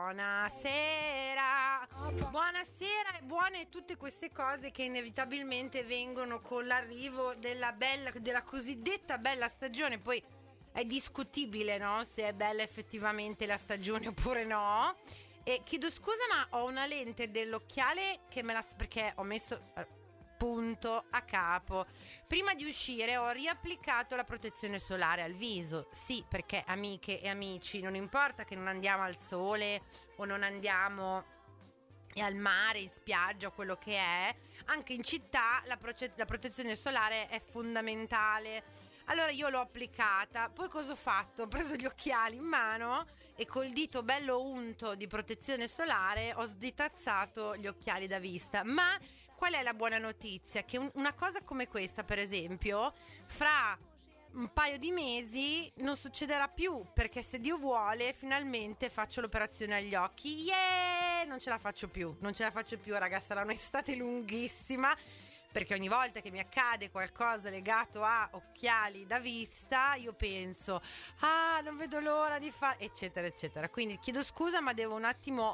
buonasera. Buonasera e buone tutte queste cose che inevitabilmente vengono con l'arrivo della cosiddetta bella stagione. Poi è discutibile, no? Se è bella effettivamente la stagione oppure no. E chiedo scusa, ma ho una lente dell'occhiale che perché ho messo punto a capo. Prima di uscire ho riapplicato la protezione solare al viso. Sì, perché amiche e amici, non importa che non andiamo al sole o non andiamo al mare, in spiaggia o quello che è, anche in città la protezione solare è fondamentale. Allora io l'ho applicata, poi cosa ho fatto? Ho preso gli occhiali in mano e col dito bello unto di protezione solare ho sditazzato gli occhiali da vista. Ma qual è la buona notizia? Che una cosa come questa, per esempio, fra un paio di mesi non succederà più, perché se Dio vuole finalmente faccio l'operazione agli occhi. Non ce la faccio più, raga, sarà un'estate lunghissima, perché ogni volta che mi accade qualcosa legato a occhiali da vista io penso non vedo l'ora di fare eccetera eccetera. Quindi chiedo scusa, ma devo un attimo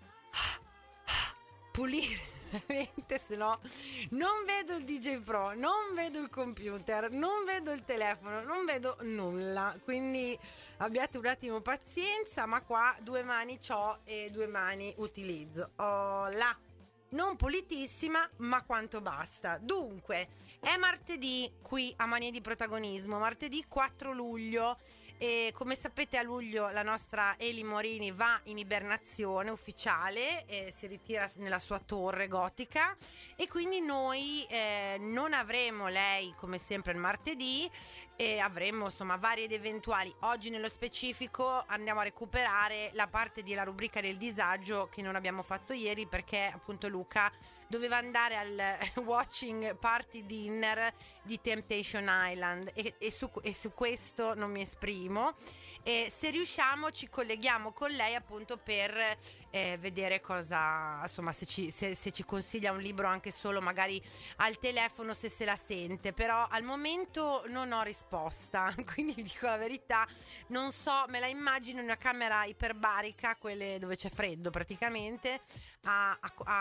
pulire veramente, se no non vedo il DJ Pro, non vedo il computer, non vedo il telefono, non vedo nulla. Quindi abbiate un attimo pazienza, ma qua 2 mani c'ho e 2 mani utilizzo. Là, non pulitissima, ma quanto basta. Dunque, è martedì qui a Manie di Protagonismo, martedì 4 luglio. E come sapete, a luglio la nostra Eli Morini va in ibernazione ufficiale, si ritira nella sua torre gotica, e quindi noi non avremo lei come sempre il martedì, e avremo insomma vari ed eventuali. Oggi nello specifico andiamo a recuperare la parte della rubrica del disagio che non abbiamo fatto ieri, perché appunto Luca doveva andare al watching party dinner di Temptation Island e su questo non mi esprimo. E se riusciamo ci colleghiamo con lei appunto per vedere cosa, insomma, se ci consiglia un libro anche solo magari al telefono, se la sente. Però al momento non ho risposta, quindi vi dico la verità, non so, me la immagino in una camera iperbarica, quelle dove c'è freddo praticamente, a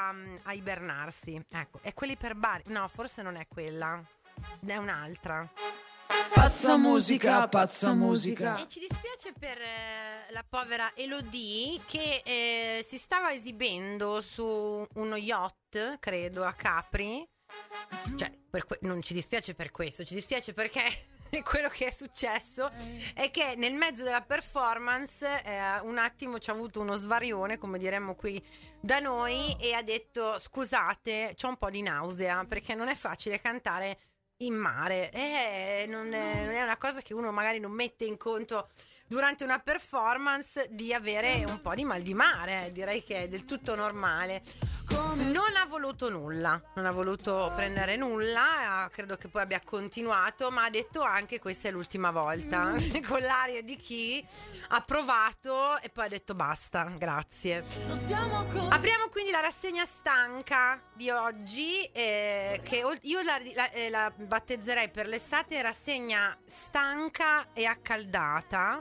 ibernarsi. Ecco, è quella iperbarica? No, forse non è quella, è un'altra. Pazza musica, pazza musica. E ci dispiace per la povera Elodie che si stava esibendo su uno yacht, credo, a Capri. Cioè, non ci dispiace per questo, ci dispiace perché quello che è successo è che nel mezzo della performance un attimo ci ha avuto uno svarione, come diremmo qui da noi, e ha detto: scusate, c'ho un po' di nausea, perché non è facile cantare in mare, non è una cosa che uno magari non mette in conto durante una performance, di avere un po' di mal di mare. Direi che è del tutto normale. Non ha voluto nulla, non ha voluto prendere nulla, credo che poi abbia continuato, ma ha detto anche: questa è l'ultima volta, con l'aria di chi ha provato e poi ha detto basta, grazie. Apriamo quindi la rassegna stanca di oggi, che io la battezzerei per l'estate rassegna stanca e accaldata.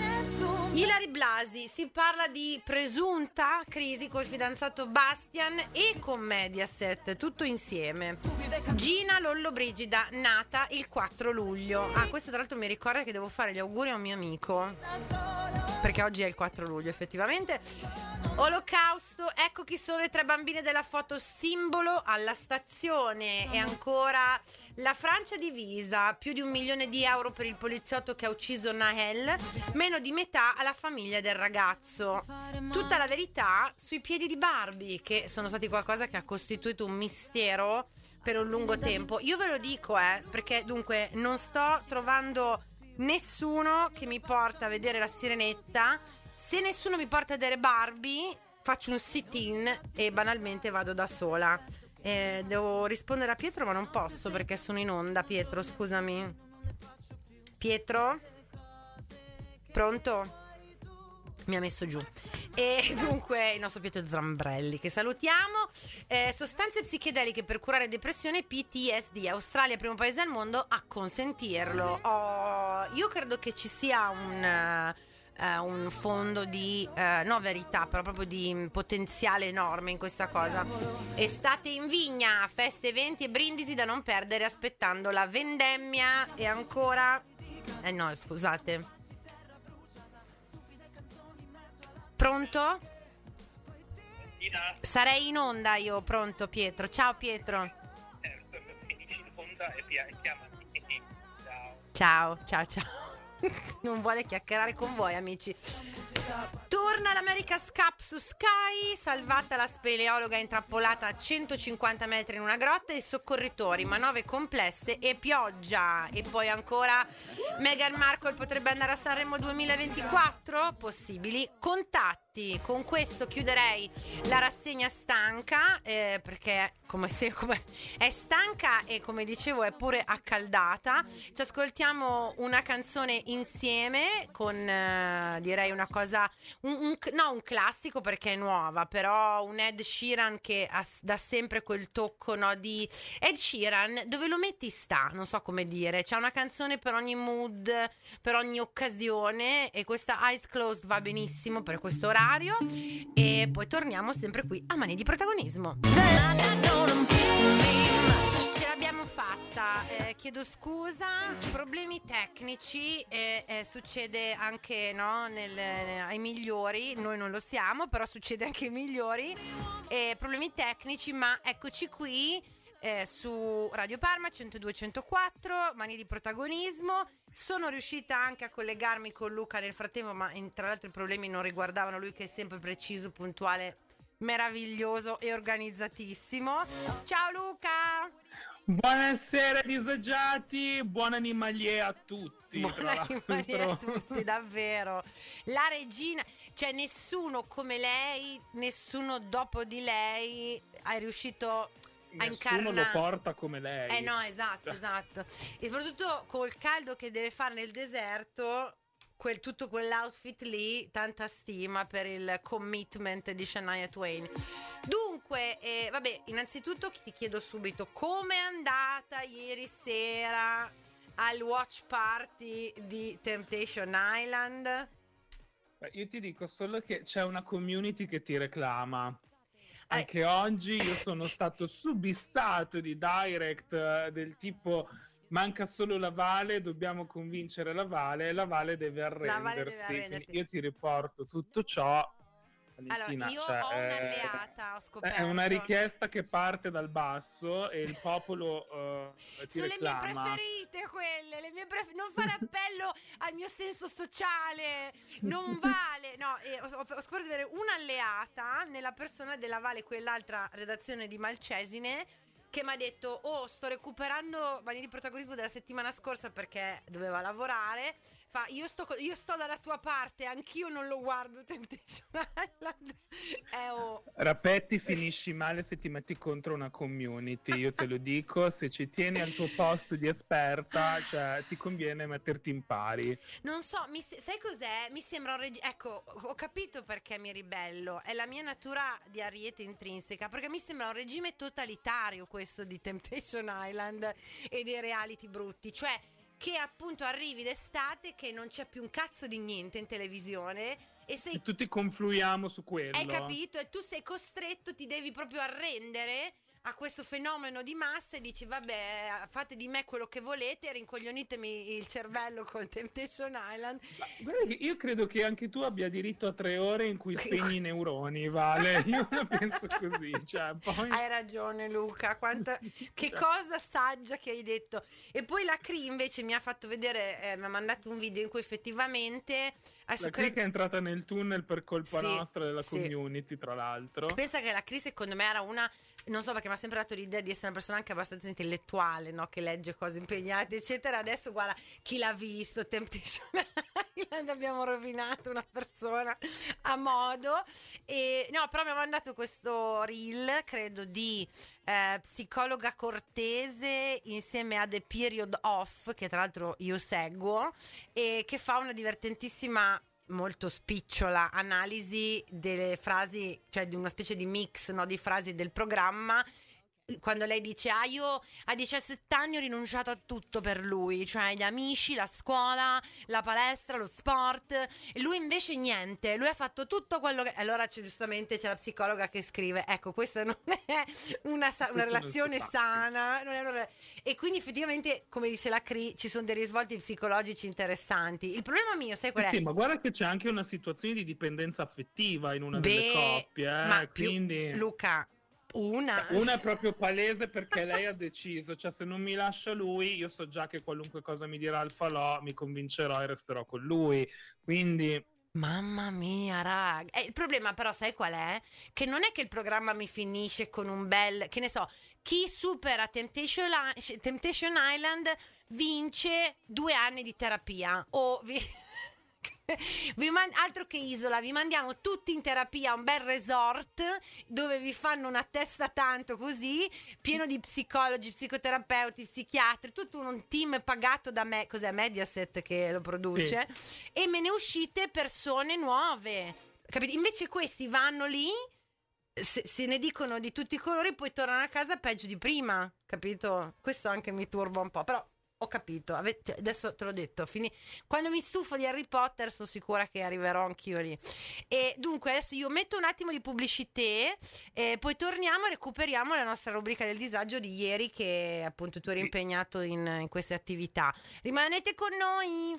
Ilary Blasi, si parla di presunta crisi col fidanzato Bastian e con Mediaset, tutto insieme. Gina Lollobrigida, nata il 4 luglio. Questo tra l'altro mi ricorda che devo fare gli auguri a un mio amico, perché oggi è il 4 luglio effettivamente. Olocausto, ecco chi sono le 3 bambine della foto simbolo alla stazione. E ancora la Francia divisa, più di 1 milione di euro per il poliziotto che ha ucciso Nahel, meno di metà alla famiglia del ragazzo. Tutta la verità sui piedi di Barbie, che sono stati qualcosa che ha costituito un mistero per un lungo tempo. Io ve lo dico, perché dunque non sto trovando nessuno che mi porta a vedere la Sirenetta. Se nessuno mi porta a vedere Barbie, faccio un sit-in e banalmente vado da sola. Devo rispondere a Pietro, ma non posso perché sono in onda. Pietro, scusami. Pietro? Pronto? Mi ha messo giù. E dunque il nostro Pietro Zambrelli, che salutiamo. Sostanze psichedeliche per curare depressione e PTSD. Australia, primo paese al mondo a consentirlo. Io credo che ci sia un fondo di no verità, però proprio di potenziale enorme in questa cosa. Estate in vigna, feste, eventi e brindisi da non perdere aspettando la vendemmia. E ancora no, scusate. Pronto? Sarei in onda io, pronto Pietro. Ciao Pietro. Finisci in onda e chiamami. Ciao. Non vuole chiacchierare con voi, amici. Torna l'America's Cup su Sky, salvata la speleologa intrappolata a 150 metri in una grotta e soccorritori, manovre complesse e pioggia. E poi ancora Meghan Markle potrebbe andare a Sanremo 2024? Possibili contatti. Con questo chiuderei la rassegna stanca, perché come è stanca e come dicevo è pure accaldata. Ci ascoltiamo una canzone insieme con direi una cosa un classico perché è nuova, però un Ed Sheeran che dà sempre quel tocco, no, di Ed Sheeran, dove lo metti sta, non so come dire, c'è una canzone per ogni mood, per ogni occasione, e questa Eyes Closed va benissimo per questo orario. E poi torniamo sempre qui a Mani di Protagonismo. Ce l'abbiamo fatta, chiedo scusa, problemi tecnici, succede anche, no, ai migliori, noi non lo siamo, però succede anche ai migliori, problemi tecnici, ma eccoci qui su Radio Parma 102.104, Mani di Protagonismo. Sono riuscita anche a collegarmi con Luca nel frattempo, ma tra l'altro i problemi non riguardavano lui, che è sempre preciso, puntuale, meraviglioso e organizzatissimo. Ciao Luca! Buonasera disagiati, buon animalier a tutti. Buon animalier a tutti, davvero. La regina, cioè nessuno come lei, nessuno dopo di lei è riuscito a incarnare. Nessuno lo porta come lei. No, esatto. E soprattutto col caldo che deve fare nel deserto, tutto quell'outfit lì, tanta stima per il commitment di Shania Twain. Dunque, vabbè, innanzitutto ti chiedo subito com'è andata ieri sera al watch party di Temptation Island? Io ti dico solo che c'è una community che ti reclama. Anche oggi io sono stato subissato di direct del tipo: manca solo la Vale, dobbiamo convincere la Vale deve arrendersi. Io ti riporto tutto ciò. Valentina, allora, io ho un'alleata, ho scoperto. È una richiesta che parte dal basso e il popolo ti sono reclama. le mie preferite quelle, non fare appello al mio senso sociale, non vale. No, ho scoperto di avere un'alleata nella persona della Vale, quell'altra redazione di Malcesine, che mi ha detto: sto recuperando Mani di Protagonismo della settimana scorsa perché doveva lavorare. Io sto dalla tua parte, anch'io non lo guardo Temptation Island. Rapetti, finisci male se ti metti contro una community, io te lo dico. Se ci tieni al tuo posto di esperta, cioè ti conviene metterti in pari. Non so, sai cos'è? Mi sembra ecco, ho capito perché mi ribello, è la mia natura di ariete intrinseca, perché mi sembra un regime totalitario questo di Temptation Island e dei reality brutti, cioè che appunto arrivi d'estate che non c'è più un cazzo di niente in televisione e tutti confluiamo su quello. Hai capito? E tu sei costretto, ti devi proprio arrendere a questo fenomeno di massa e dici: vabbè, fate di me quello che volete, rincoglionitemi il cervello con Temptation Island. Io credo che anche tu abbia diritto a 3 ore in cui spegni i neuroni, Vale. Io la penso così, cioè, poi... Hai ragione Luca, che cosa saggia che hai detto. E poi la Cri invece mi ha fatto vedere, mi ha mandato un video in cui effettivamente la Cri che è entrata nel tunnel per colpa nostra, della community, tra l'altro. Pensa che la Cri secondo me era una, non so, perché mi ha sempre dato l'idea di essere una persona anche abbastanza intellettuale, no? Che legge cose impegnate eccetera. Adesso guarda, chi l'ha visto Temptation Island, abbiamo rovinato una persona a modo. E no, però mi ha mandato questo reel, credo di psicologa cortese insieme a The Period Off, che tra l'altro io seguo, e che fa una divertentissima, molto spicciola analisi delle frasi, cioè di una specie di mix, no, di frasi del programma, quando lei dice io a 17 anni ho rinunciato a tutto per lui, cioè gli amici, la scuola, la palestra, lo sport, e lui invece niente, lui ha fatto tutto quello che... Allora giustamente c'è la psicologa che scrive, ecco, questa non è una relazione sana, non è e quindi effettivamente, come dice la Cri, ci sono dei risvolti psicologici interessanti. Il problema mio, sai qual è? Sì, ma guarda che c'è anche una situazione di dipendenza affettiva in una delle coppie, ma quindi... Luca, una è proprio palese, perché lei ha deciso, cioè se non mi lascia lui, io so già che qualunque cosa mi dirà il falò, mi convincerò e resterò con lui, quindi... Mamma mia, raga. Il problema però sai qual è? Che non è che il programma mi finisce con un bel, che ne so, chi supera Temptation Island vince 2 anni di terapia o altro che Isola, vi mandiamo tutti in terapia a un bel resort dove vi fanno una testa tanto così, pieno di psicologi, psicoterapeuti, psichiatri, tutto un team pagato da me, cos'è Mediaset che lo produce, sì. E me ne uscite persone nuove, capite? Invece questi vanno lì, se ne dicono di tutti i colori, poi tornano a casa peggio di prima, capito? Questo anche mi turba un po', però ho capito, cioè, adesso te l'ho detto, quando mi stufo di Harry Potter sono sicura che arriverò anch'io lì. E dunque adesso io metto un attimo di pubblicità, poi torniamo e recuperiamo la nostra rubrica del disagio di ieri, che appunto tu eri impegnato in queste attività. Rimanete con noi.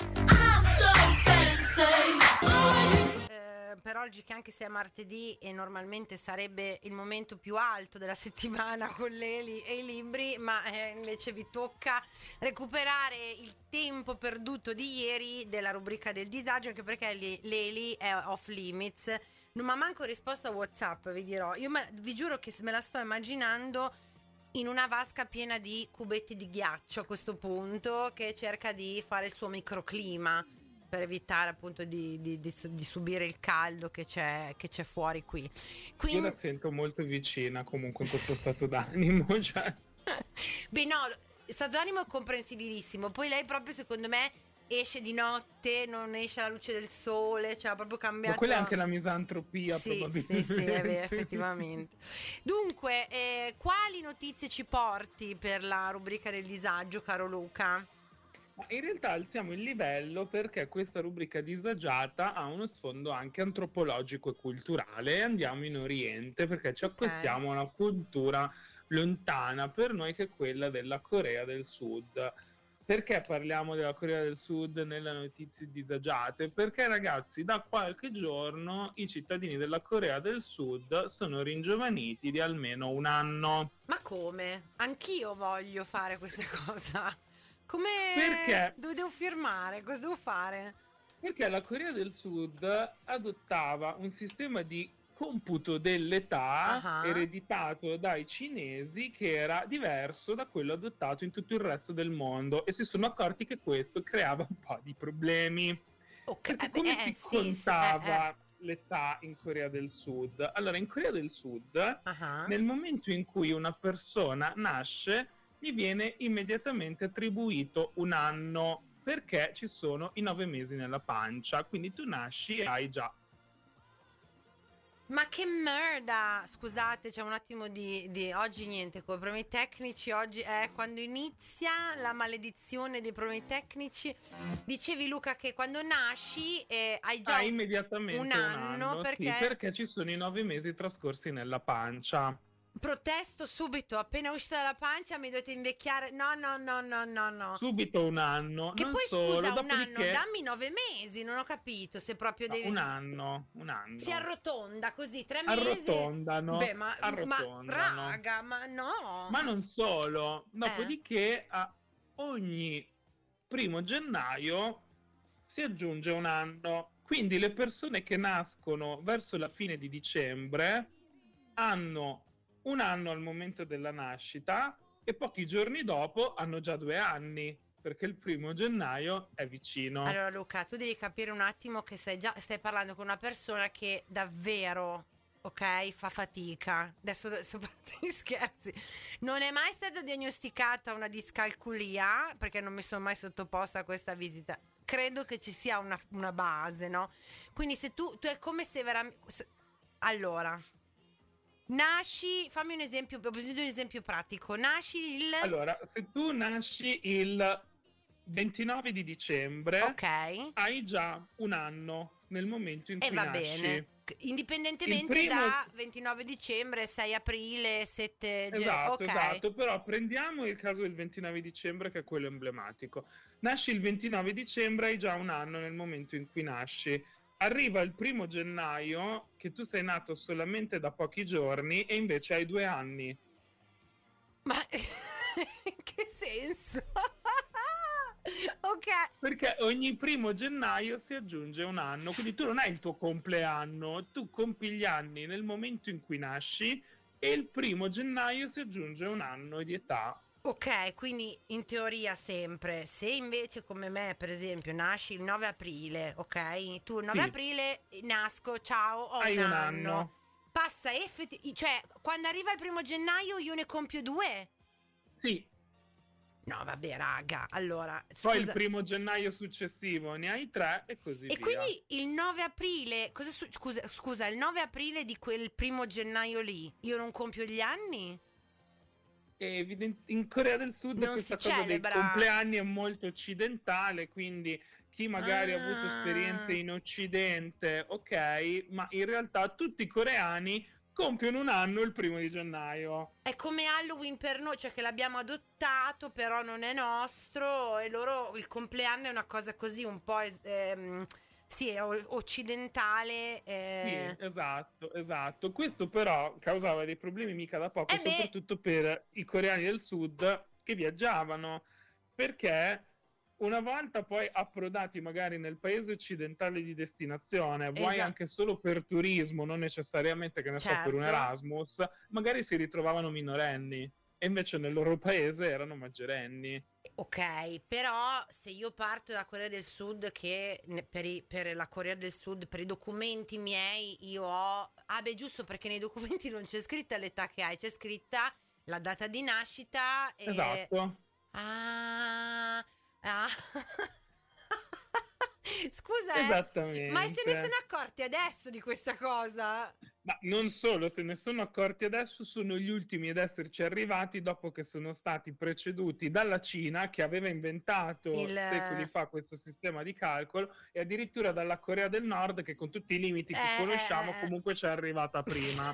Per oggi, che anche se è martedì e normalmente sarebbe il momento più alto della settimana con l'Eli e i libri, ma invece vi tocca recuperare il tempo perduto di ieri della rubrica del disagio, anche perché l'Eli è off limits. Non mi ha manco risposto a WhatsApp, vi dirò. Io vi giuro che me la sto immaginando in una vasca piena di cubetti di ghiaccio a questo punto, che cerca di fare il suo microclima per evitare appunto di subire il caldo che c'è fuori qui. Quindi... Io la sento molto vicina comunque in questo stato d'animo, cioè. Beh no, stato d'animo è comprensibilissimo. Poi lei proprio, secondo me, esce di notte, non esce alla luce del sole, cioè ha proprio cambiato. Ma quella è anche la misantropia, sì, probabilmente. Sì, è vero, effettivamente. Dunque, quali notizie ci porti per la rubrica del disagio, caro Luca? Ma in realtà alziamo il livello, perché questa rubrica disagiata ha uno sfondo anche antropologico e culturale, e andiamo in Oriente perché ci accostiamo a una cultura lontana per noi, che è quella della Corea del Sud. Perché parliamo della Corea del Sud nelle notizie disagiate? Perché, ragazzi, da qualche giorno i cittadini della Corea del Sud sono ringiovaniti di almeno 1 anno. Ma come? Anch'io voglio fare questa cosa. Come? Perché? Dove devo firmare? Cosa devo fare? Perché la Corea del Sud adottava un sistema di computo dell'età ereditato dai cinesi, che era diverso da quello adottato in tutto il resto del mondo, e si sono accorti che questo creava un po' di problemi. Perché come si contava l'età in Corea del Sud? Allora, in Corea del Sud, nel momento in cui una persona nasce, gli viene immediatamente attribuito 1 anno, perché ci sono i 9 mesi nella pancia, quindi tu nasci e hai già. Ma che merda! Scusate, c'è un attimo di oggi niente, con problemi tecnici. Oggi è quando inizia la maledizione dei problemi tecnici. Dicevi, Luca, che quando nasci hai già immediatamente un anno perché... Sì, perché ci sono i 9 mesi trascorsi nella pancia. Protesto subito, appena uscita dalla pancia mi dovete invecchiare. No. Subito 1 anno. Che non poi solo, scusa, dopodiché... 1 anno, dammi 9 mesi, non ho capito se proprio devi... 1 anno. Si arrotonda così, 3 mesi. Arrotondano. Beh, ma raga, ma no. Ma non solo, dopodiché a ogni 1° gennaio si aggiunge 1 anno. Quindi le persone che nascono verso la fine di dicembre hanno 1 anno al momento della nascita, e pochi giorni dopo hanno già 2 anni, perché il 1° gennaio è vicino. Allora Luca, tu devi capire un attimo che stai parlando con una persona che davvero, ok, fa fatica. Adesso parte gli scherzi. Non è mai stata diagnosticata una discalculia, perché non mi sono mai sottoposta a questa visita. Credo che ci sia una base, no? Quindi se tu è come se veramente... Allora... fammi un esempio, ho bisogno di un esempio pratico. Nasci il... Allora, se tu nasci il 29 di dicembre, Ok. hai già un anno nel momento in E cui va nasci. bene. Indipendentemente da 29 dicembre, 6 aprile, 7 Esatto, ok. esatto, però prendiamo il caso del 29 dicembre che è quello emblematico. Nasci il 29 dicembre, hai già un anno nel momento in cui nasci. Arriva il 1 gennaio che tu sei nato solamente da pochi giorni e invece hai 2 anni. Ma in che senso? Ok. Perché ogni 1 gennaio si aggiunge un anno, quindi tu non hai il tuo compleanno, tu compi gli anni nel momento in cui nasci e il 1 gennaio si aggiunge un anno di età. Ok, quindi in teoria sempre. Se invece come me, per esempio, nasci il 9 aprile, ok? Tu il 9 Sì. aprile nasco, ciao, ho Hai un un anno. anno. Passa cioè, quando arriva il 1 gennaio io ne compio 2? Sì, No, vabbè, raga, allora, poi il scusa. 1 gennaio successivo ne hai 3 e così E via. quindi il 9 aprile, scusa, il 9 aprile di quel 1 gennaio lì, io non compio gli anni? E in Corea del Sud Non questa si cosa dei celebra. compleanni è molto occidentale, quindi chi magari ha avuto esperienze in Occidente, ok, ma in realtà tutti i coreani compiono un anno il 1 gennaio. È come Halloween per noi, cioè che l'abbiamo adottato, però non è nostro, e loro il compleanno è una cosa così un po' sì, è occidentale. Sì, esatto, esatto. Questo però causava dei problemi mica da poco, Beh, soprattutto per i coreani del sud che viaggiavano, perché una volta poi approdati magari nel paese occidentale di destinazione, vuoi anche solo per turismo, non necessariamente, che ne so, per un certo. Erasmus, magari si ritrovavano minorenni e invece nel loro paese erano maggiorenni. Ok, però se io parto da Corea del Sud, che per la Corea del Sud, per i documenti miei, io ho... Ah beh, giusto, perché nei documenti non c'è scritta l'età che hai, c'è scritta la data di nascita e... Esatto. Ah... Scusa, Esattamente. ma se ne sono accorti adesso di questa cosa? Ma non solo, se ne sono accorti adesso, sono gli ultimi ad esserci arrivati dopo che sono stati preceduti dalla Cina, che aveva inventato secoli fa questo sistema di calcolo, e addirittura dalla Corea del Nord, che con tutti i limiti che conosciamo comunque ci è arrivata prima.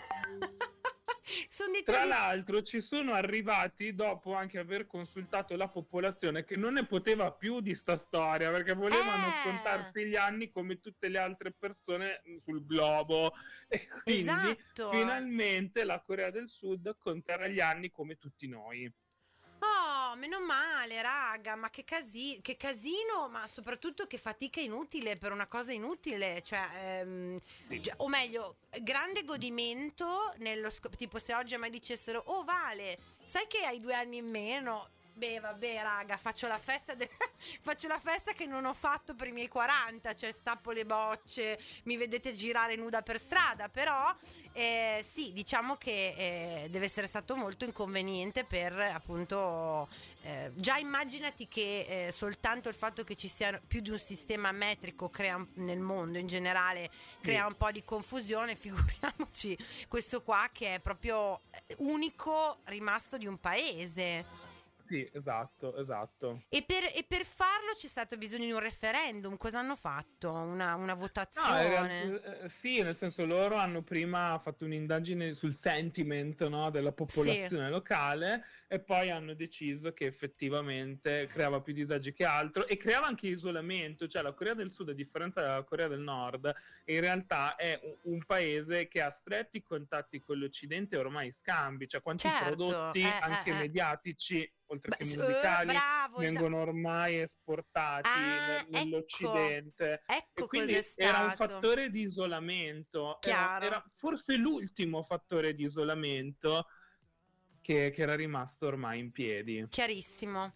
Tra l'altro ci sono arrivati dopo anche aver consultato la popolazione, che non ne poteva più di sta storia, perché volevano contarsi gli anni come tutte le altre persone sul globo, e quindi finalmente la Corea del Sud conterà gli anni come tutti noi. Oh, meno male, raga, ma che casino, ma soprattutto che fatica inutile per una cosa inutile, cioè, o meglio, grande godimento tipo se oggi a me dicessero, oh Vale, sai che hai 2 anni in meno? Beh, vabbè, raga, faccio la festa faccio la festa che non ho fatto per i miei 40, cioè stappo le bocce, mi vedete girare nuda per strada, però sì, diciamo che deve essere stato molto inconveniente per appunto già immaginati che soltanto il fatto che ci sia più di un sistema metrico nel mondo in generale crea un po' di confusione, figuriamoci questo qua che è proprio unico rimasto di un paese. Sì, esatto. E per farlo c'è stato bisogno di un referendum. Cosa hanno fatto? Una votazione? No, sì, nel senso loro hanno prima fatto un'indagine sul sentiment, no, della popolazione locale, e poi hanno deciso che effettivamente creava più disagi che altro e creava anche isolamento. Cioè la Corea del Sud, a differenza della Corea del Nord, in realtà è un paese che ha stretti contatti con l'Occidente e ormai scambi, cioè quanti prodotti anche mediatici oltre che musicali vengono ormai esportati nell'Occidente. Ecco e quindi cos'è stato. Era un fattore di isolamento, era forse l'ultimo fattore di isolamento che era rimasto ormai in piedi. Chiarissimo.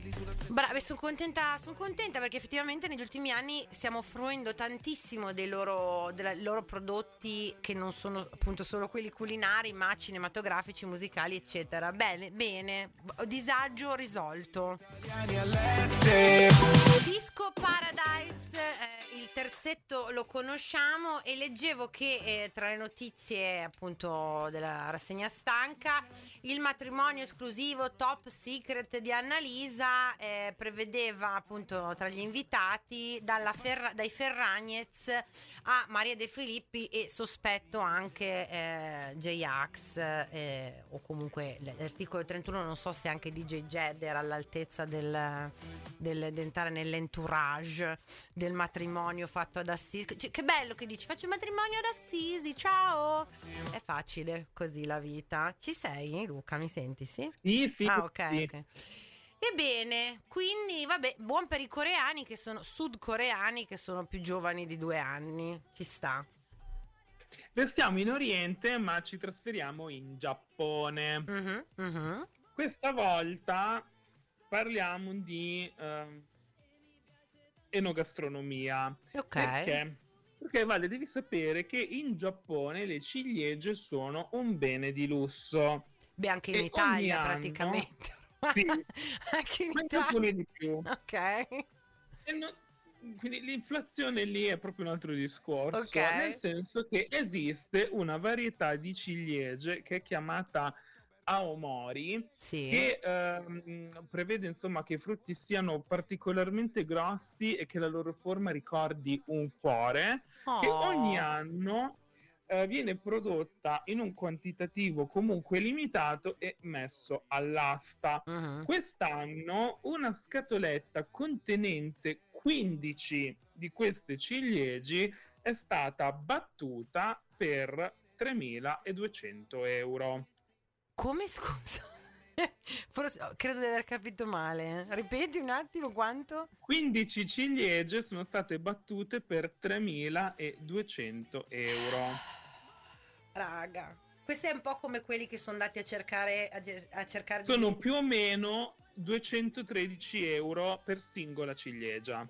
Brava, sono contenta perché effettivamente negli ultimi anni stiamo fruendo tantissimo dei loro prodotti, che non sono appunto solo quelli culinari, ma cinematografici, musicali, eccetera. Bene, disagio risolto. Disco Paradise, il terzetto lo conosciamo, e leggevo che tra le notizie appunto della rassegna stanca, il matrimonio esclusivo Top Secret di Annalisa prevedeva appunto tra gli invitati dai Ferragnez a Maria De Filippi, e sospetto anche J-Ax, o comunque l'articolo 31, non so se anche DJ Jed era all'altezza del entrare nell'entourage del matrimonio fatto ad Assisi. Che bello che dici, faccio il matrimonio ad Assisi, ciao! È facile così la vita. Ci sei, Luca? Mi senti? Sì? Sì. Ah, ok, sì. ok. Ebbene, quindi vabbè, buon per i coreani, che sono sudcoreani, che sono più giovani di 2 anni. Ci sta. Restiamo in Oriente, ma ci trasferiamo in Giappone. Questa volta parliamo di enogastronomia. Ok. Perché Vale, devi sapere che in Giappone le ciliegie sono un bene di lusso. Beh, anche in E Italia ogni anno- praticamente. Sì, Anche in ma in Italia. Giappone di più. Ok. E quindi l'inflazione lì è proprio un altro discorso, Ok. nel senso che esiste una varietà di ciliegie che è chiamata Aomori, Sì. che prevede insomma che i frutti siano particolarmente grossi e che la loro forma ricordi un cuore, che ogni anno viene prodotta in un quantitativo comunque limitato e messo all'asta. Quest'anno una scatoletta contenente 15 di queste ciliegie è stata battuta per 3.200 euro. Come, scusa? Forse, credo di aver capito male. Ripeti un attimo quanto? 15 ciliegie sono state battute per 3.200 euro. Raga, questo è un po' come quelli che sono andati a cercare Sono più o meno 213 euro per singola ciliegia.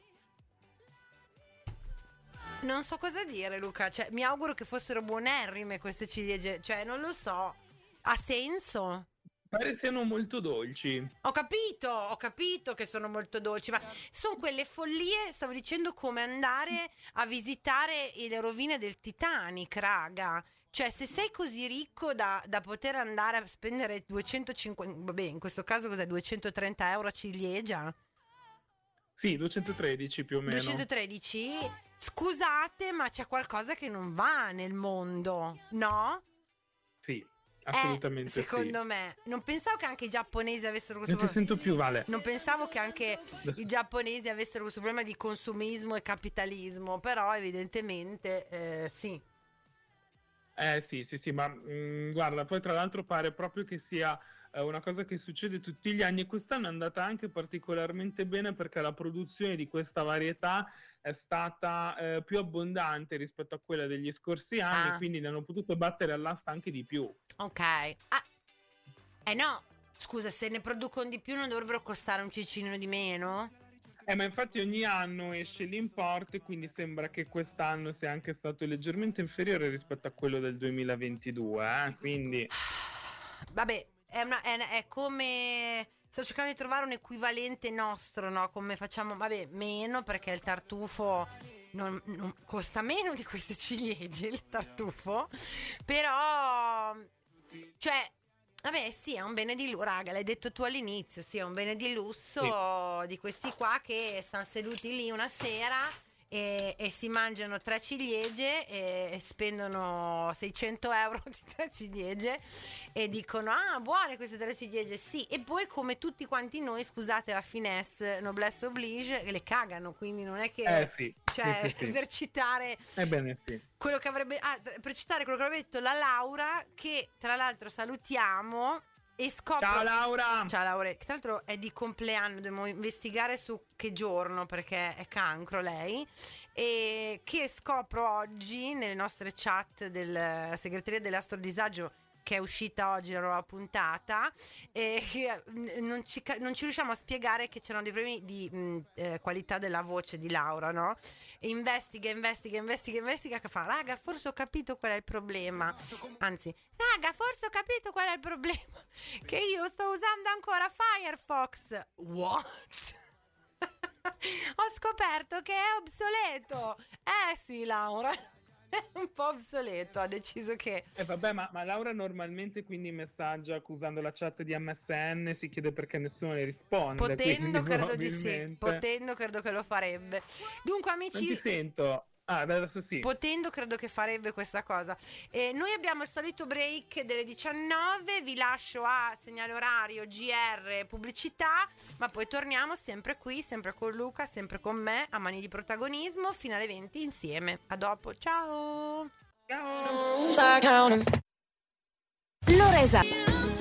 Non so cosa dire, Luca. Cioè, mi auguro che fossero buonerrime queste ciliegie. Cioè, non lo so. Ha senso? Pare siano molto dolci. Ho capito che sono molto dolci, ma sono quelle follie, stavo dicendo, come andare a visitare le rovine del Titanic, raga. Cioè, se sei così ricco da poter andare a spendere 250, vabbè, in questo caso cos'è, 230 euro a ciliegia? Sì, 213 più o meno. 213? Scusate, ma c'è qualcosa che non va nel mondo, no? Sì, assolutamente secondo me. Non pensavo che anche i giapponesi avessero questo Non ti sento più, Vale. Non pensavo che anche i giapponesi avessero questo problema di consumismo e capitalismo, però evidentemente sì. Sì, ma guarda, poi tra l'altro pare proprio che sia una cosa che succede tutti gli anni, e quest'anno è andata anche particolarmente bene perché la produzione di questa varietà è stata più abbondante rispetto a quella degli scorsi anni, quindi ne hanno potuto battere all'asta anche di più. Ok. No, scusa, se ne producono di più non dovrebbero costare un cicino di meno? Ma infatti ogni anno esce l'import, quindi sembra che quest'anno sia anche stato leggermente inferiore rispetto a quello del 2022, quindi... Vabbè, è come... Sto cercando di trovare un equivalente nostro, no? Come facciamo... Vabbè, meno, perché il tartufo non costa meno di queste ciliegie, il tartufo. Però... Cioè... Vabbè, sì, è un bene di lusso, raga, l'hai detto tu all'inizio, sì, è un bene di lusso, sì, di questi qua che stanno seduti lì una sera e si mangiano 3 ciliegie e spendono 600 euro di 3 ciliegie e dicono, buone queste 3 ciliegie, sì, e poi come tutti quanti noi, scusate la finesse, noblesse oblige, le cagano, quindi non è che... sì, cioè, sì. per citare... Ebbene sì. Quello che avrebbe per citare quello che avrebbe detto la Laura, che tra l'altro salutiamo e scopro... Ciao Laura! Ciao Laura, che tra l'altro è di compleanno, dobbiamo investigare su che giorno perché è cancro lei, e che scopro oggi nelle nostre chat della segreteria dell'Astrodisagio, che è uscita oggi la nuova puntata, che non ci riusciamo a spiegare che c'erano dei problemi di qualità della voce di Laura, no? E investiga, che fa, raga, forse ho capito qual è il problema. Anzi, raga, forse ho capito qual è il problema, che io sto usando ancora Firefox. What? Ho scoperto che è obsoleto. Sì, Laura, è un po' obsoleto, ha deciso che... vabbè, ma Laura normalmente quindi messaggia usando la chat di MSN, si chiede perché nessuno le risponde. Potendo, credo di sì. Potendo, credo che lo farebbe. Dunque, amici... Non ti sento. Adesso sì. Potendo, credo che farebbe questa cosa. Noi abbiamo il solito break delle 19. Vi lascio a segnale orario, GR, pubblicità. Ma poi torniamo sempre qui, sempre con Luca, sempre con me, a Mani di Protagonismo, fino alle 20 insieme. A dopo, ciao. Ciao. L'ora esatta.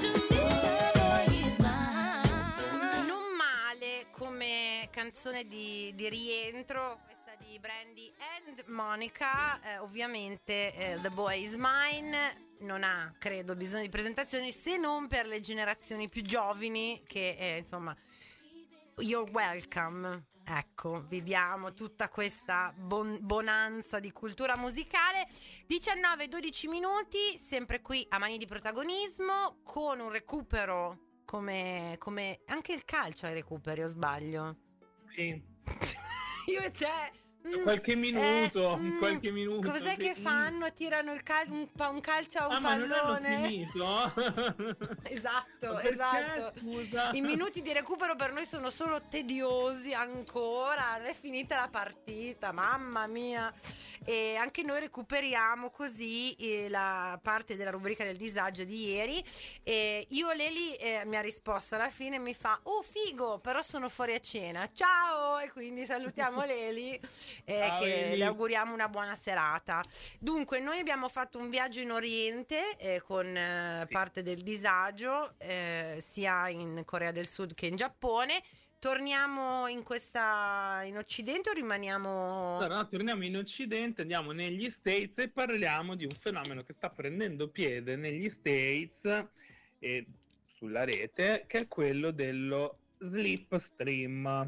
Non male come canzone di rientro di Brandy and Monica, ovviamente The Boy Is Mine non ha, credo, bisogno di presentazioni, se non per le generazioni più giovani che insomma, you're welcome. Ecco, vediamo tutta questa bonanza di cultura musicale. 19-12 minuti, sempre qui a Mani di Protagonismo, con un recupero come anche il calcio ai recuperi, o sbaglio? Sì. Io e te. Qualche minuto. Cos'è che fanno? Tirano un calcio a un pallone. Ma non hanno finito? Esatto. Scusa. I minuti di recupero per noi sono solo tediosi ancora. Non è finita la partita, mamma mia. E anche noi recuperiamo così la parte della rubrica del disagio di ieri. E Leli mi ha risposto alla fine, mi fa: oh figo, però sono fuori a cena, ciao. E quindi salutiamo Leli. Che le auguriamo una buona serata. Dunque, noi abbiamo fatto un viaggio in Oriente con parte del disagio, sia in Corea del Sud che in Giappone. Torniamo in Occidente o rimaniamo... No, torniamo in Occidente, andiamo negli States e parliamo di un fenomeno che sta prendendo piede negli States e sulla rete, che è quello dello slipstream.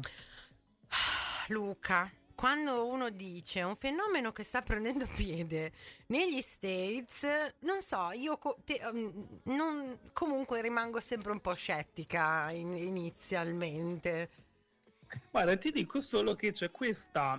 Luca, quando uno dice un fenomeno che sta prendendo piede negli States, non so, io comunque rimango sempre un po' scettica inizialmente. Guarda, ti dico solo che c'è questa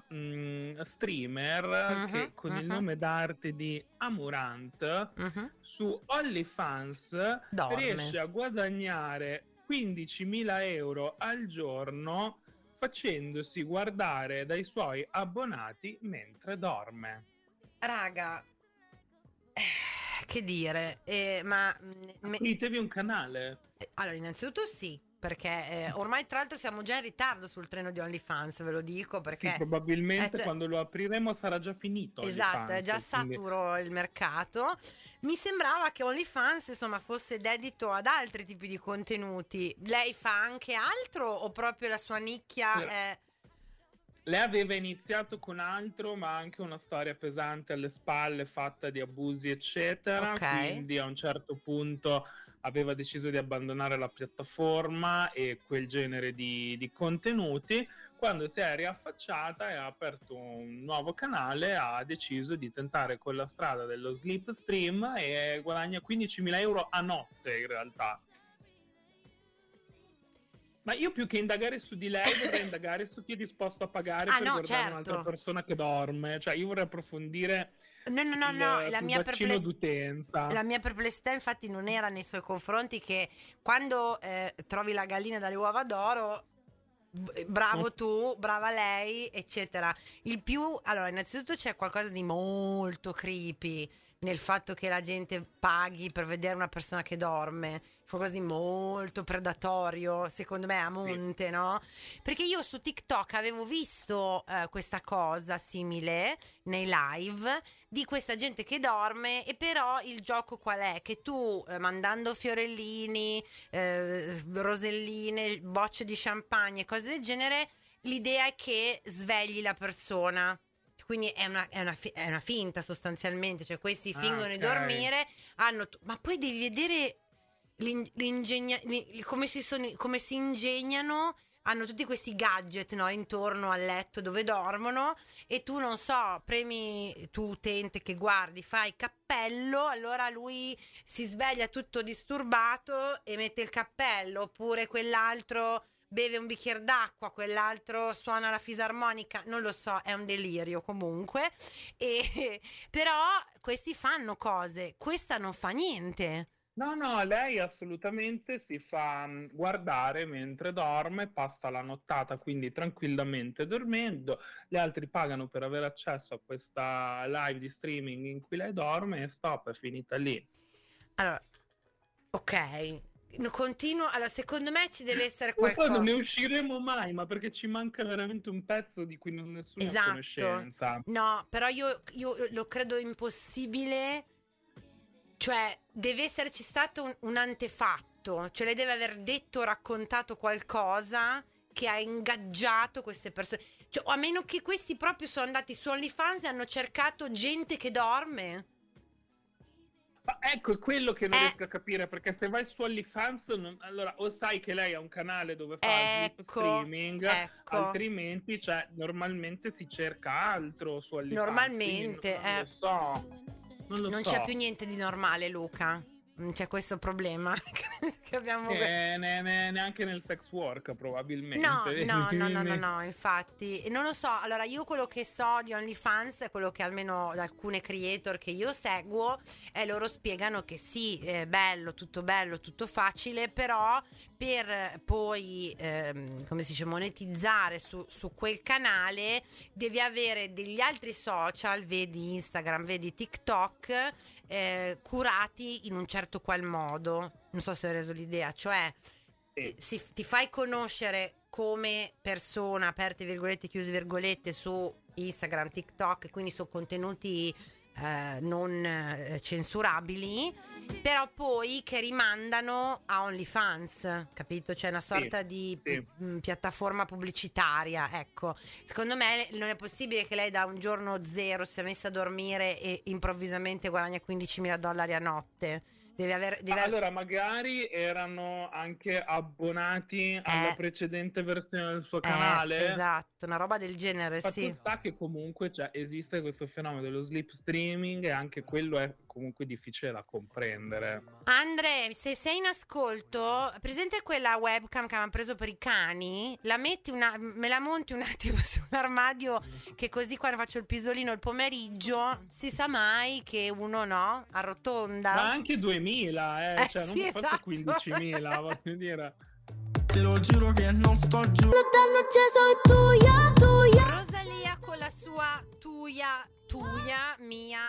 streamer che con il nome d'arte di Amurant su OnlyFans riesce a guadagnare 15.000 euro al giorno facendosi guardare dai suoi abbonati mentre dorme. Raga, che dire, ma... Apritevi un canale. Allora, innanzitutto sì, perché ormai tra l'altro siamo già in ritardo sul treno di OnlyFans, ve lo dico, perché... Sì, probabilmente quando lo apriremo sarà già finito. Esatto, è già saturo il mercato. Mi sembrava che OnlyFans, insomma, fosse dedito ad altri tipi di contenuti. Lei fa anche altro o proprio la sua nicchia è... Lei aveva iniziato con altro, ma anche una storia pesante alle spalle, fatta di abusi, eccetera. Okay. Quindi a un certo punto aveva deciso di abbandonare la piattaforma e quel genere di contenuti. Quando si è riaffacciata e ha aperto un nuovo canale, ha deciso di tentare quella strada dello slipstream e guadagna 15.000 euro a notte in realtà. Ma io più che indagare su di lei vorrei indagare su chi è disposto a pagare per guardare un'altra persona che dorme. Cioè io vorrei approfondire la mia d'utenza. La mia perplessità infatti non era nei suoi confronti, che quando trovi la gallina dalle uova d'oro, bravo tu, brava lei, eccetera. Allora, innanzitutto c'è qualcosa di molto creepy nel fatto che la gente paghi per vedere una persona che dorme, qualcosa di molto predatorio, secondo me, a monte, sì. No? Perché io su TikTok avevo visto questa cosa simile nei live di questa gente che dorme, e però il gioco qual è? Che tu mandando fiorellini, roselline, bocce di champagne e cose del genere, l'idea è che svegli la persona. quindi è una finta sostanzialmente, cioè questi fingono di ok. dormire, ma poi devi vedere come si ingegnano. Hanno tutti questi gadget, no, intorno al letto dove dormono, e tu, non so, premi, tu utente che guardi, fai cappello, allora lui si sveglia tutto disturbato e mette il cappello, oppure quell'altro beve un bicchiere d'acqua, quell'altro suona la fisarmonica, non lo so, è un delirio comunque. Però questi fanno cose, questa non fa niente. No, lei assolutamente si fa guardare mentre dorme, passa la nottata quindi tranquillamente dormendo, gli altri pagano per avere accesso a questa live di streaming in cui lei dorme e stop, è finita lì. Allora, ok, continuo. Allora, secondo me ci deve essere Lo so, qualcosa. non ne usciremo mai, ma perché ci manca veramente un pezzo di cui nessuno ha conoscenza. No, però io lo credo impossibile. Cioè, deve esserci stato un antefatto, cioè lei deve aver detto o raccontato qualcosa che ha ingaggiato queste persone. Cioè, o a meno che questi proprio sono andati su OnlyFans e hanno cercato gente che dorme. Ma ecco, è quello che non riesco a capire, perché se vai su OnlyFans, allora o sai che lei ha un canale dove fa sleep streaming, altrimenti, cioè, normalmente si cerca altro su OnlyFans. Normalmente, non lo so. Non c'è più niente di normale, Luca. C'è questo problema che abbiamo neanche nel sex work probabilmente. No, infatti non lo so. Allora, io quello che so di OnlyFans è quello che almeno da alcune creator che io seguo, loro spiegano che sì, è bello, tutto facile, però per poi come si dice, monetizzare su quel canale devi avere degli altri social, vedi Instagram, vedi TikTok, curati in un certo qual modo. Non so se ho reso l'idea, cioè ti fai conoscere come persona, aperte virgolette, chiuse virgolette, su Instagram, TikTok, quindi su contenuti non censurabili, però poi che rimandano a OnlyFans, capito? C'è una sorta di piattaforma pubblicitaria, ecco. Secondo me non è possibile che lei da un giorno zero si è messa a dormire e improvvisamente guadagna $15.000 a notte. Allora, magari erano anche abbonati alla precedente versione del suo canale. Esatto, una roba del genere. Fatto sì. sta che comunque esiste questo fenomeno dello sleep streaming e anche quello è comunque difficile da comprendere. Andre, se sei in ascolto, presente quella webcam che avevamo preso per i cani? Me la monti un attimo sull'armadio, che così quando faccio il pisolino il pomeriggio si sa mai che uno arrotonda. Ma anche 2.000, cioè sì, non forse esatto. 15.000, voglio dire. Te lo giuro che non sto giù. Rosalia con la sua tuya, mia,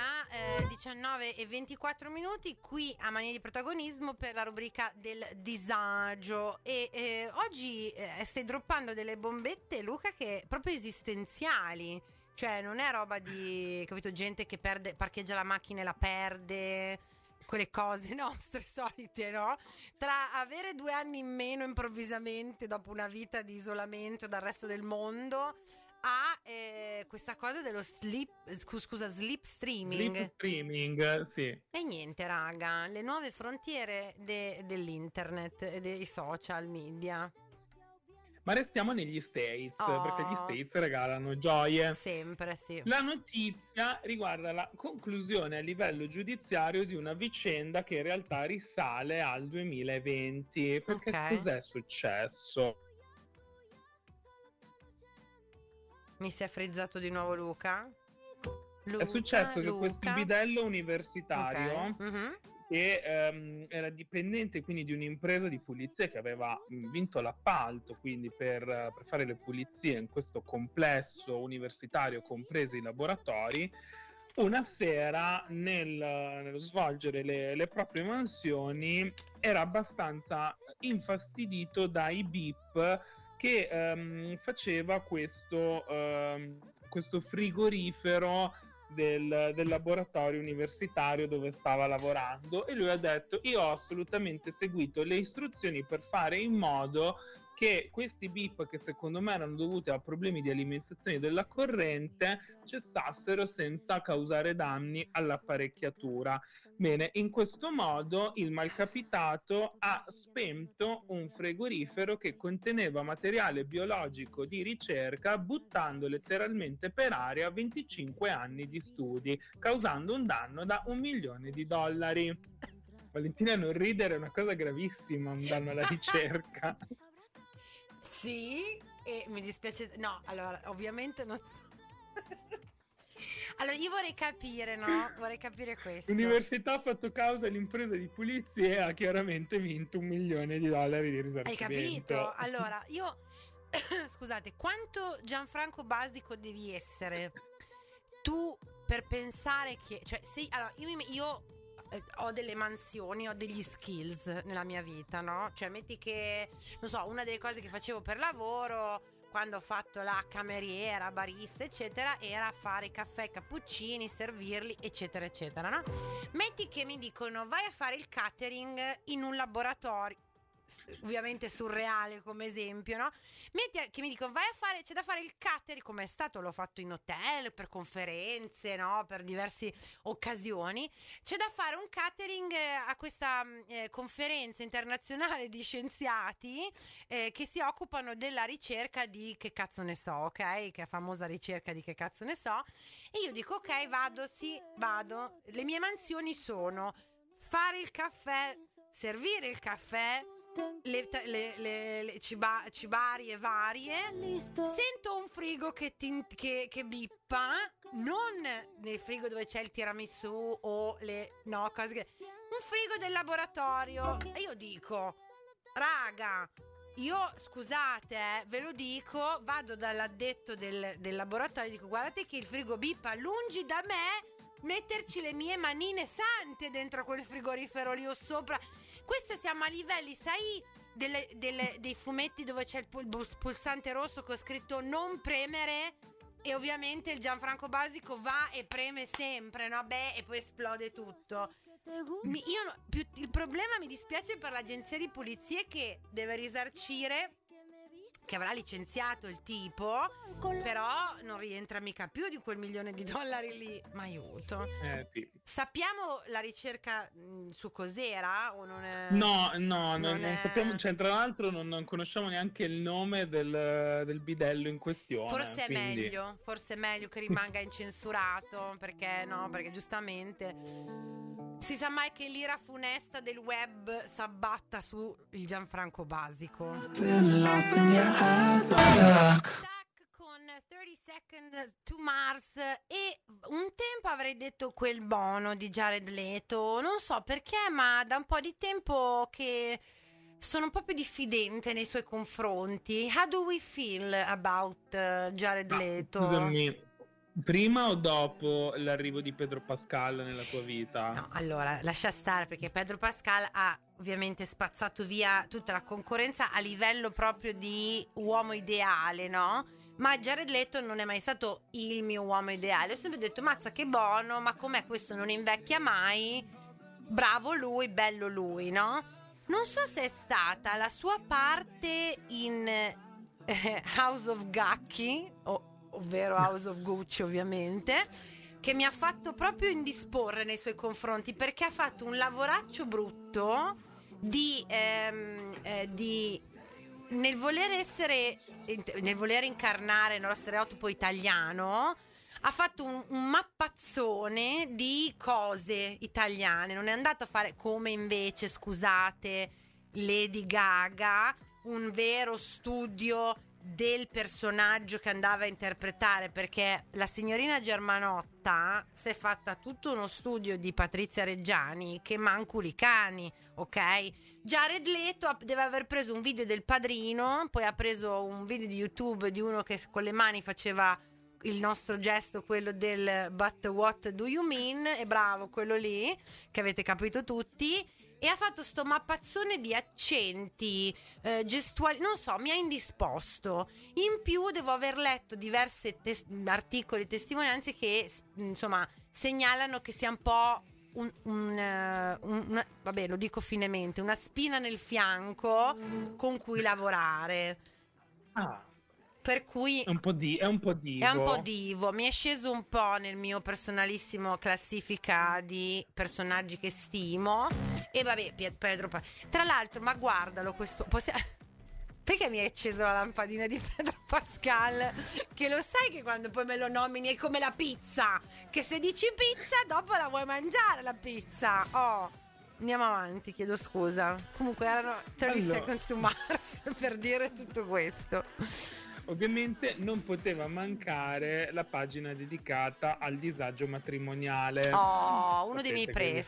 19:24 qui a Mania di Protagonismo per la rubrica del disagio, e oggi stai droppando delle bombette, Luca, che proprio esistenziali, cioè non è roba di, capito, gente che parcheggia la macchina e la perde, quelle cose nostre solite, no? Tra avere 2 anni in meno improvvisamente dopo una vita di isolamento dal resto del mondo a questa cosa dello sleep streaming. Sleep streaming, sì. E niente, raga, le nuove frontiere dell'internet e dei social media. Ma restiamo negli States, perché gli States regalano gioie. Sempre, sì. La notizia riguarda la conclusione a livello giudiziario di una vicenda che in realtà risale al 2020. Perché cos'è successo? Mi si è frizzato di nuovo Luca? È successo che questo bidello universitario, che era dipendente quindi di un'impresa di pulizia che aveva vinto l'appalto quindi per fare le pulizie in questo complesso universitario, compresi i laboratori, una sera nello svolgere le proprie mansioni era abbastanza infastidito dai beep che faceva questo frigorifero del laboratorio universitario dove stava lavorando, e lui ha detto: io ho assolutamente seguito le istruzioni per fare in modo che questi beep, che secondo me erano dovuti a problemi di alimentazione della corrente, cessassero senza causare danni all'apparecchiatura. Bene, in questo modo il malcapitato ha spento un frigorifero che conteneva materiale biologico di ricerca, buttando letteralmente per aria 25 anni di studi, causando un danno da $1 milione. Valentina, non ridere, è una cosa gravissima, un danno alla ricerca. Sì, e mi dispiace. No, allora, ovviamente non sto. Allora, io vorrei capire, no? Vorrei capire questo. L'università ha fatto causa all'impresa di pulizie e ha chiaramente vinto $1 milione di risarcimento. Hai capito? Allora, io scusate, quanto Gianfranco Basico devi essere tu per pensare che, cioè, allora, io ho delle mansioni, ho degli skills nella mia vita, no? Cioè, metti che, non so, una delle cose che facevo per lavoro quando ho fatto la cameriera, barista, eccetera, era fare i caffè, cappuccini, servirli, eccetera, eccetera, no? Metti che mi dicono vai a fare il catering in un laboratorio, ovviamente surreale come esempio, no? Metti che mi dicono c'è da fare il catering, come è stato, l'ho fatto in hotel, per conferenze, no? Per diverse occasioni. C'è da fare un catering a questa conferenza internazionale di scienziati che si occupano della ricerca di che cazzo ne so, ok? Che è famosa ricerca di che cazzo ne so. E io dico ok, vado. Le mie mansioni sono fare il caffè, servire il caffè, le cibarie varie. Sento un frigo che bippa, non nel frigo dove c'è il tiramisù o un frigo del laboratorio. E io dico, raga, io scusate, ve lo dico, vado dall'addetto del laboratorio e dico guardate che il frigo bippa, lungi da me metterci le mie manine sante dentro quel frigorifero lì o sopra. Questo siamo a livelli, sai, dei fumetti dove c'è il pulsante rosso con scritto non premere, e ovviamente il Gianfranco Basico va e preme sempre, no? Beh, e poi esplode tutto. Il problema, mi dispiace per l'agenzia di pulizie che deve risarcire, che avrà licenziato il tipo, però non rientra mica più di quel $1 milione lì. Ma aiuto. Sì. Sappiamo la ricerca su cos'era o non è... No, non sappiamo, cioè tra l'altro non conosciamo neanche il nome del bidello in questione. Forse è meglio che rimanga incensurato, perché giustamente si sa mai che l'ira funesta del web s'abbatta su il Gianfranco Basico. Con 30 Seconds to Mars, e un tempo avrei detto quel bono di Jared Leto, non so perché, ma da un po' di tempo che sono un po' più diffidente nei suoi confronti. How do we feel about Jared Leto? Scusami, prima o dopo l'arrivo di Pedro Pascal nella tua vita? No, allora, lascia stare, perché Pedro Pascal ha ovviamente spazzato via tutta la concorrenza a livello proprio di uomo ideale, no? Ma Jared Leto non è mai stato il mio uomo ideale. Ho sempre detto, mazza che buono, ma com'è questo, non invecchia mai, bravo lui, bello lui, no? Non so se è stata la sua parte in House of Gucci, ovvero House of Gucci ovviamente, che mi ha fatto proprio indisporre nei suoi confronti, perché ha fatto un lavoraccio brutto nel voler incarnare, no, lo stereotipo italiano. Ha fatto un mappazzone di cose italiane, non è andato a fare come invece, scusate, Lady Gaga, un vero studio del personaggio che andava a interpretare, perché la signorina Germanotta si è fatta tutto uno studio di Patrizia Reggiani che manculi cani, ok? Jared Leto deve aver preso un video del Padrino, poi ha preso un video di YouTube di uno che con le mani faceva il nostro gesto, quello del but what do you mean, e bravo, quello lì che avete capito tutti, e ha fatto sto mappazzone di accenti, gestuali, non so, mi ha indisposto. In più devo aver letto diversi articoli, testimonianze che insomma segnalano che sia un po' vabbè, lo dico finemente, una spina nel fianco con cui lavorare. Per cui è un po' divo. È un po' divo, mi è sceso un po' nel mio personalissimo classifica di personaggi che stimo. E vabbè, Pedro tra l'altro, ma guardalo questo. Perché mi è acceso la lampadina di Pedro Pascal? Che lo sai che quando poi me lo nomini è come la pizza, che se dici pizza dopo la vuoi mangiare la pizza. Andiamo avanti, chiedo scusa. Comunque erano 30 Seconds to Mars per dire tutto questo. Ovviamente non poteva mancare la pagina dedicata al disagio matrimoniale. Uno dei miei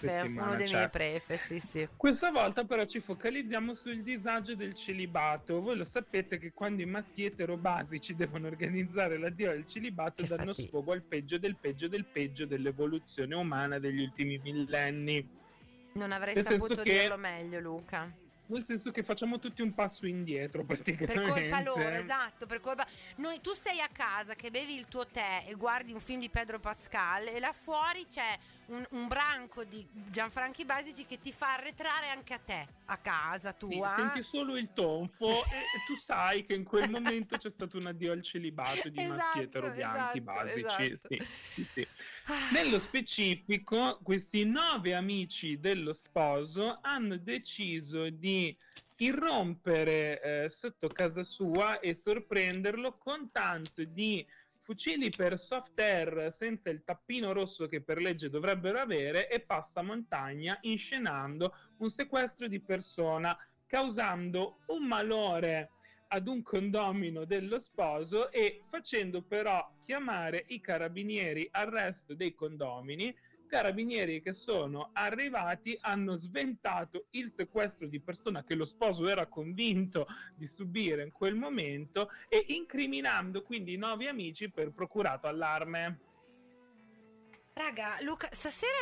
prefe, sì. Questa volta però ci focalizziamo sul disagio del celibato. Voi lo sapete che quando i maschi etero basici devono organizzare l'addio al celibato danno sfogo al peggio del peggio del peggio dell'evoluzione umana degli ultimi millenni. Non avrei saputo dirlo meglio, Luca. Nel senso che facciamo tutti un passo indietro praticamente. Per colpa loro, esatto, tu sei a casa che bevi il tuo tè e guardi un film di Pedro Pascal e là fuori c'è un branco di Gianfranchi Basici che ti fa arretrare anche a te, a casa tua. Sì, senti solo il tonfo e tu sai che in quel momento c'è stato un addio al celibato di maschi etero bianchi basici. Esatto. Sì. Nello specifico, questi 9 amici dello sposo hanno deciso di irrompere sotto casa sua e sorprenderlo con tanto di fucili per soft air senza il tappino rosso che per legge dovrebbero avere e passamontagna, inscenando un sequestro di persona, causando un malore ad un condomino dello sposo e facendo però chiamare i carabinieri al resto dei condomini. Carabinieri che sono arrivati hanno sventato il sequestro di persona che lo sposo era convinto di subire in quel momento e incriminando quindi i 9 amici per procurato allarme. Raga, Luca, stasera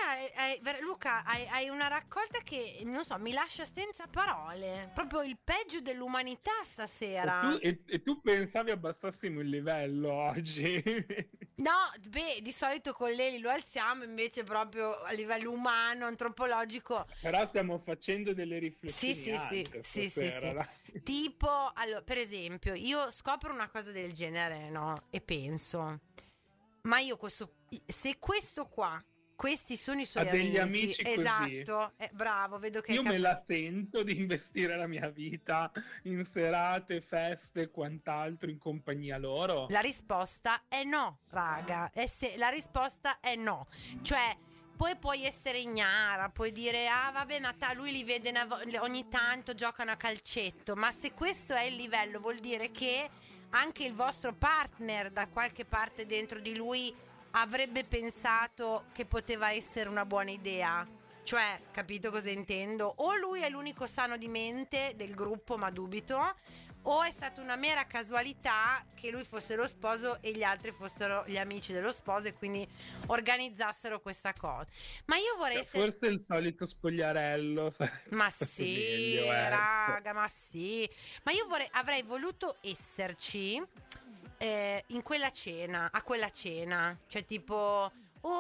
hai una raccolta che, non so, mi lascia senza parole. Proprio il peggio dell'umanità stasera. E tu pensavi abbassassimo il livello oggi? No, di solito con Leli lo alziamo, invece proprio a livello umano, antropologico. Però stiamo facendo delle riflessioni. Sì. Tipo, allora, per esempio, io scopro una cosa del genere, no? E penso, ma io se questi sono i suoi amici così. Esatto, bravo, vedo che io me la sento di investire la mia vita in serate, feste e quant'altro in compagnia loro? La risposta è no, raga. La risposta è no. Cioè, poi puoi essere ignara, puoi dire vabbè, ma lui li vede ogni tanto giocano a calcetto, ma se questo è il livello vuol dire che anche il vostro partner da qualche parte dentro di lui avrebbe pensato che poteva essere una buona idea. Cioè, capito cosa intendo? O lui è l'unico sano di mente del gruppo, ma dubito, o è stata una mera casualità che lui fosse lo sposo e gli altri fossero gli amici dello sposo e quindi organizzassero questa cosa. Ma io vorrei forse il solito spogliarello. Ma sì, meglio, raga, ma sì. Ma io avrei voluto esserci in quella cena, a quella cena, cioè tipo,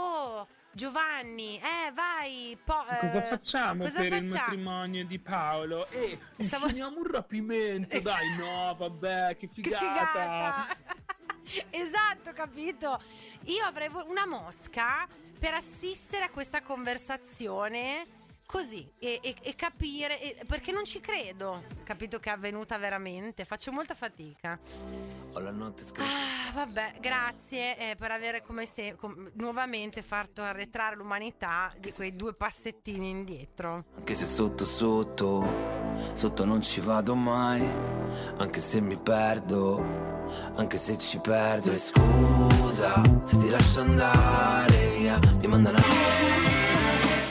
Giovanni, vai. Cosa facciamo il matrimonio di Paolo? Insceniamo un rapimento, dai, no, vabbè, che figata. Esatto, capito? Io avrei una mosca per assistere a questa conversazione così e capire, perché non ci credo, capito, che è avvenuta veramente. Faccio molta fatica. Ho la notte scritta. Vabbè, grazie per avere nuovamente fatto arretrare l'umanità di quei 2 passettini indietro. Anche se sotto non ci vado mai, anche se mi perdo, anche se ci perdo. E scusa se ti lascio andare via, mi mandano a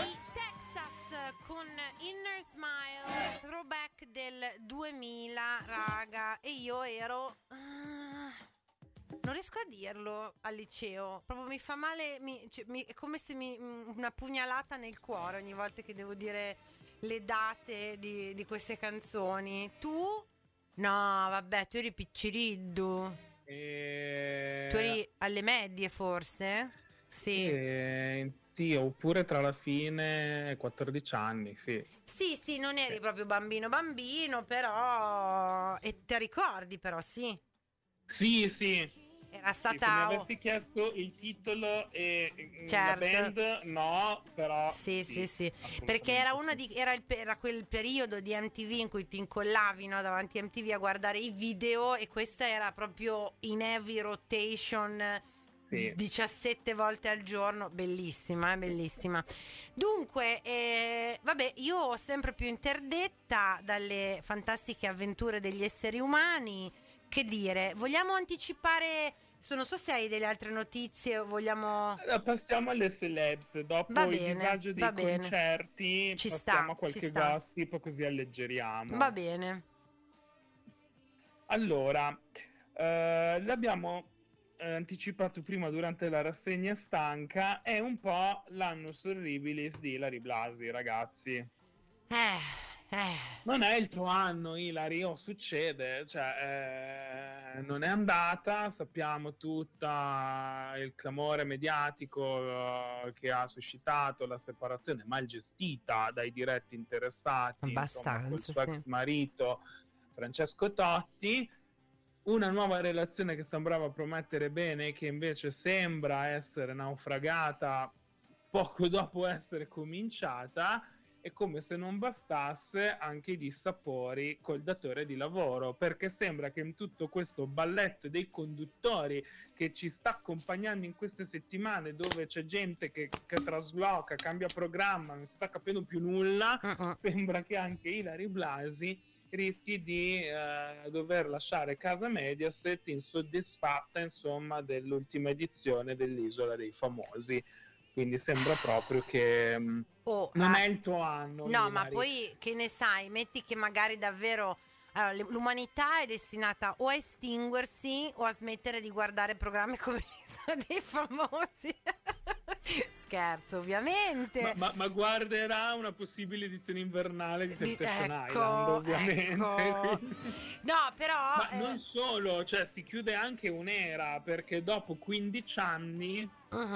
throwback del 2000, raga, e io ero non riesco a dirlo al liceo, proprio mi fa male, è come se una pugnalata nel cuore ogni volta che devo dire le date di queste canzoni. Tu? No, vabbè, tu eri picciriddu. Tu eri alle medie forse? Sì, oppure tra la fine e 14 anni, sì. Sì, non eri proprio bambino, però... E te ricordi però, sì. Sì. Era Sì, se mi stata... avessi chiesto il titolo e la Certo. band, no, però Sì, perché assolutamente era quel periodo di MTV in cui ti incollavi, no, davanti a MTV a guardare i video, e questa era proprio in heavy rotation, sì. 17 volte al giorno, bellissima, bellissima. Dunque, vabbè, io ho sempre più interdetta dalle fantastiche avventure degli esseri umani. Che dire, vogliamo anticipare? Non so se hai delle altre notizie o vogliamo... Passiamo alle celebs, dopo Va il bene, disagio dei va bene. concerti Ci passiamo sta, a qualche ci sta. gossip, così alleggeriamo. Va bene. Allora, l'abbiamo anticipato prima durante la rassegna stanca, è un po' l'annus horribilis di Ilary Blasi, ragazzi. Non è il tuo anno, Ilary, o succede, cioè non è andata, sappiamo tutta il clamore mediatico che ha suscitato la separazione, mal gestita dai diretti interessati, insomma, col suo ex marito Francesco Totti. Una nuova relazione che sembrava promettere bene, che invece sembra essere naufragata poco dopo essere cominciata. E come se non bastasse anche i dissapori col datore di lavoro, perché sembra che in tutto questo balletto dei conduttori che ci sta accompagnando in queste settimane, dove c'è gente che trasloca, cambia programma, non si sta capendo più nulla, sembra che anche Ilary Blasi rischi di dover lasciare casa Mediaset insoddisfatta, insomma, dell'ultima edizione dell'Isola dei Famosi. Quindi sembra proprio che non è il tuo anno. No, ma poi che ne sai? Metti che magari davvero l'umanità è destinata o a estinguersi o a smettere di guardare programmi come l'Isola dei Famosi. Scherzo, ovviamente. Ma guarderà una possibile edizione invernale di Temptation Island, ovviamente. No, però... Ma non solo, cioè si chiude anche un'era, perché dopo 15 anni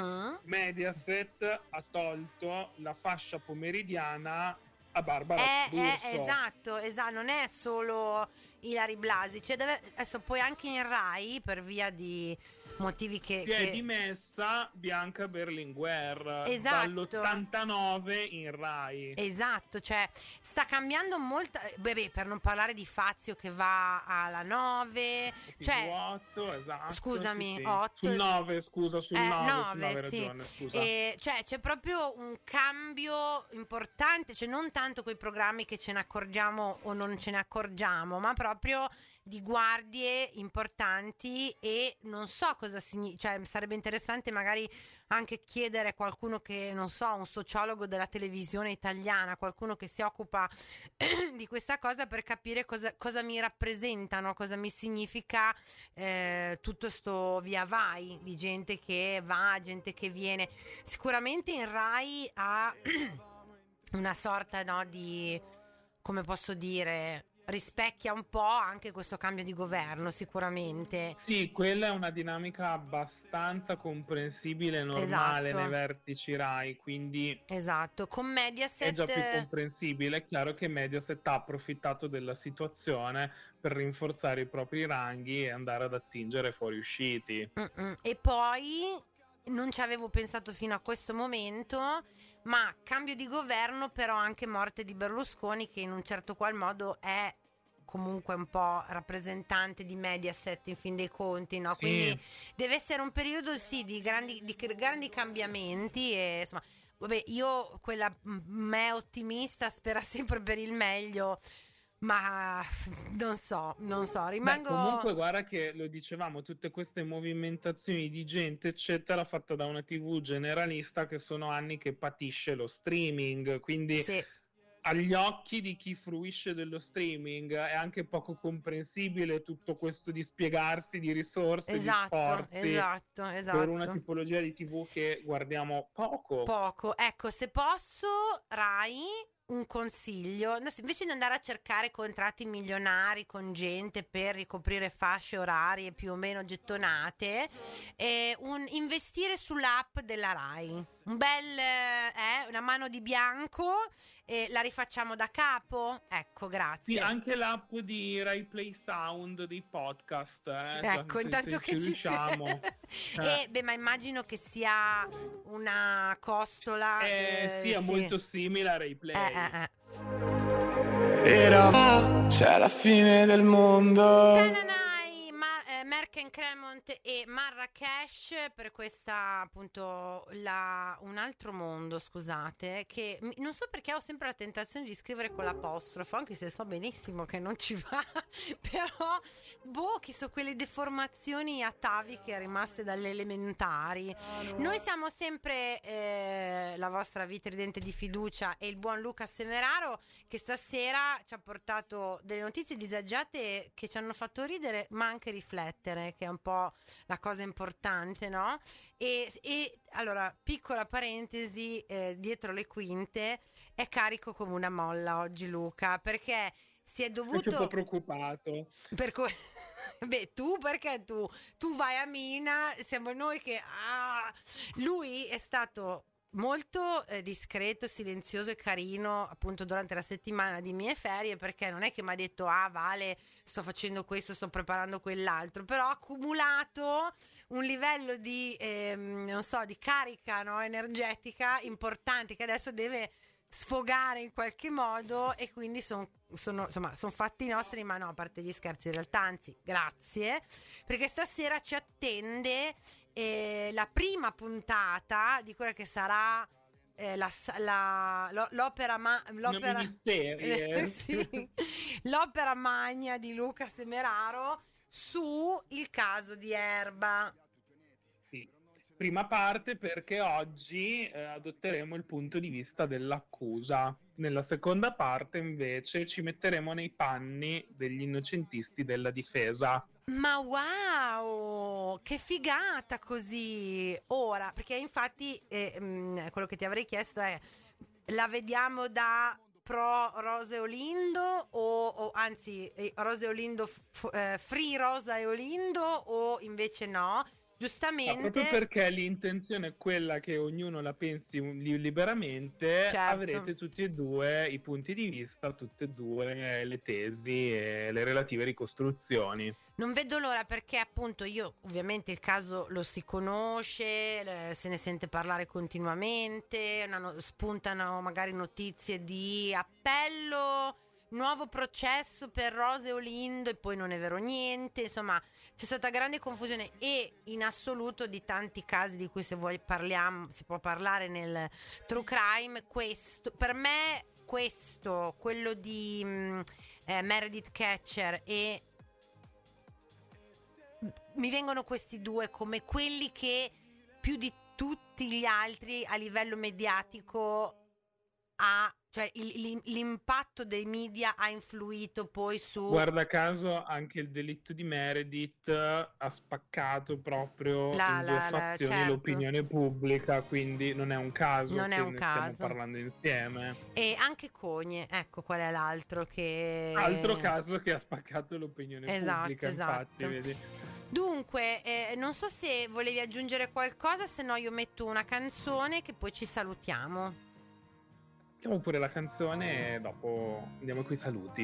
Mediaset ha tolto la fascia pomeridiana a Barbara D'Urso. Esatto, non è solo Ilary Blasi, cioè adesso poi anche in Rai, per via di motivi che... Si è dimessa Bianca Berlinguer, esatto, dall'89 in Rai. Esatto, cioè sta cambiando molto, per non parlare di Fazio che va alla 9, cioè 8, esatto. Scusami, sì. 8 sul 9, scusa, sul 9 hai sì. ragione, scusa. Cioè c'è proprio un cambio importante, cioè non tanto quei programmi che ce ne accorgiamo o non ce ne accorgiamo, ma proprio di guardie importanti, e non so cosa significa, cioè sarebbe interessante magari anche chiedere a qualcuno che, non so, un sociologo della televisione italiana, qualcuno che si occupa di questa cosa, per capire cosa mi rappresentano, cosa mi significa tutto sto via vai di gente che va, gente che viene. Sicuramente in Rai ha una sorta, no, di, come posso dire, rispecchia un po' anche questo cambio di governo, sicuramente. Sì, quella è una dinamica abbastanza comprensibile e normale nei vertici Rai, quindi esatto, con Mediaset è già più comprensibile. È chiaro che Mediaset ha approfittato della situazione per rinforzare i propri ranghi e andare ad attingere fuoriusciti. E poi non ci avevo pensato fino a questo momento, ma cambio di governo, però anche morte di Berlusconi, che in un certo qual modo è comunque un po' rappresentante di Mediaset in fin dei conti, no? Sì. Quindi deve essere un periodo di grandi cambiamenti, e insomma, vabbè, io quella me ottimista spera sempre per il meglio, ma non so, rimango... comunque guarda che lo dicevamo, tutte queste movimentazioni di gente eccetera fatta da una TV generalista, che sono anni che patisce lo streaming, quindi agli occhi di chi fruisce dello streaming è anche poco comprensibile tutto questo dispiegarsi di risorse, di sforzi per una tipologia di TV che guardiamo poco. Ecco, se posso, Rai, un consiglio. Invece di andare a cercare contratti milionari con gente per ricoprire fasce orarie più o meno gettonate, investire sull'app della Rai. Una mano di bianco, la rifacciamo da capo. Ecco, grazie. Sì, anche l'app di Rai Play Sound dei podcast. Ecco, intanto che ci riusciamo. Ma immagino che sia una costola. Sia molto simile a Rai Play. C'è la fine del mondo. Merken Cremont e Marrakesh per questa, appunto, un altro mondo, scusate, che non so perché ho sempre la tentazione di scrivere con l'apostrofo, anche se so benissimo che non ci va, però chi so, quelle deformazioni ataviche rimaste dalle elementari. Noi siamo sempre la vostra vitridente di fiducia e il buon Luca Semeraro, che stasera ci ha portato delle notizie disagiate che ci hanno fatto ridere ma anche riflettere, che è un po' la cosa importante, no? E allora, piccola parentesi, dietro le quinte, è carico come una molla oggi Luca, perché si è dovuto... Sono un po' preoccupato. Beh, tu perché tu vai a Mina, siamo noi che... Lui è stato molto discreto, silenzioso e carino appunto durante la settimana di mie ferie, perché non è che mi ha detto Vale, sto facendo questo, sto preparando quell'altro, però ha accumulato un livello di non so, di carica, no, energetica importante, che adesso deve sfogare in qualche modo, e quindi sono fatti nostri. Ma no, a parte gli scherzi, in realtà, anzi, grazie, perché stasera ci attende la prima puntata di quella che sarà l'opera miniserie. sì, l'opera magna di Luca Semeraro su il caso di Erba. Sì. Prima parte, perché oggi adotteremo il punto di vista dell'accusa. Nella seconda parte invece ci metteremo nei panni degli innocentisti della difesa. Ma wow, che figata così! Ora, perché infatti quello che ti avrei chiesto è: la vediamo da pro Rosa e Olindo o anzi Rosa e Olindo, free Rosa e Olindo, o invece no? Giustamente, proprio perché l'intenzione è quella che ognuno la pensi liberamente, certo, avrete tutti e due i punti di vista, tutte e due le tesi e le relative ricostruzioni. Non vedo l'ora, perché appunto io, ovviamente, il caso lo si conosce, se ne sente parlare continuamente, spuntano magari notizie di appello, nuovo processo per Rosa e Olindo, e poi non è vero niente, insomma c'è stata grande confusione, e in assoluto di tanti casi di cui, se vuoi, si può parlare nel True Crime. Per me quello di Meredith Catcher, e mi vengono questi due come quelli che più di tutti gli altri a livello mediatico cioè l'impatto dei media ha influito poi su... Guarda caso anche il delitto di Meredith ha spaccato proprio in due fazioni, certo, l'opinione pubblica, quindi non è un caso che ne stiamo parlando insieme. E anche Cogne, ecco qual è l'altro che... Altro caso che ha spaccato l'opinione pubblica, infatti, vedi. Dunque, non so se volevi aggiungere qualcosa, se no io metto una canzone che poi ci salutiamo. Mettiamo pure la canzone e dopo andiamo coi saluti.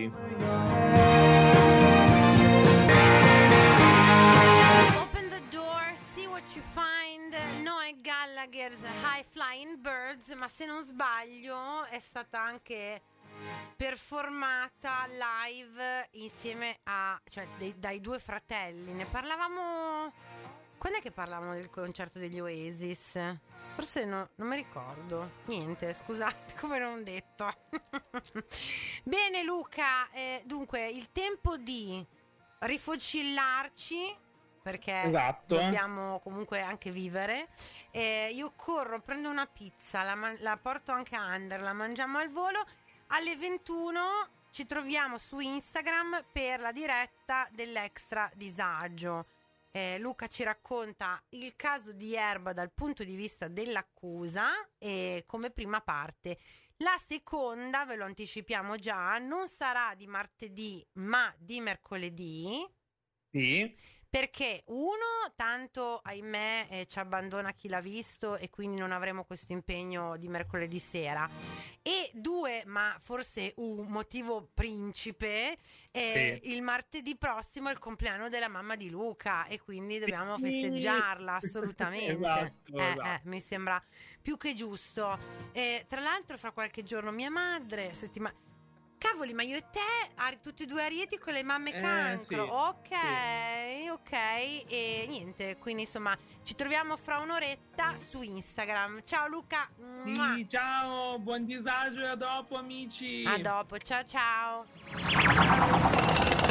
Open the door, see what you find. Noel Gallagher's High Flying Birds, ma se non sbaglio è stata anche performata live insieme dai due fratelli. Ne parlavamo... Quando è che parlavano del concerto degli Oasis? Forse non mi ricordo. Niente, scusate, come non detto. Bene Luca, dunque il tempo di rifocillarci, perché dobbiamo comunque anche vivere. Io corro, prendo una pizza, la porto anche a Under, la mangiamo al volo. Alle 21 ci troviamo su Instagram per la diretta dell'Extra Disagio. Luca ci racconta il caso di Erba dal punto di vista dell'accusa, e come prima parte La seconda, ve lo anticipiamo già, non sarà di martedì ma di mercoledì. Sì. Perché uno, tanto ahimè ci abbandona chi l'ha visto e quindi non avremo questo impegno di mercoledì sera, e due, ma forse un motivo principe, il martedì prossimo è il compleanno della mamma di Luca e quindi dobbiamo festeggiarla assolutamente. Esatto. Mi sembra più che giusto. Tra l'altro fra qualche giorno mia madre, Cavoli, ma io e te, tutti e due Arieti con le mamme cancro. Sì, Ok, e niente, quindi insomma ci troviamo fra un'oretta su Instagram. Ciao Luca. Sì, ciao, buon disagio e a dopo amici. A dopo, ciao ciao.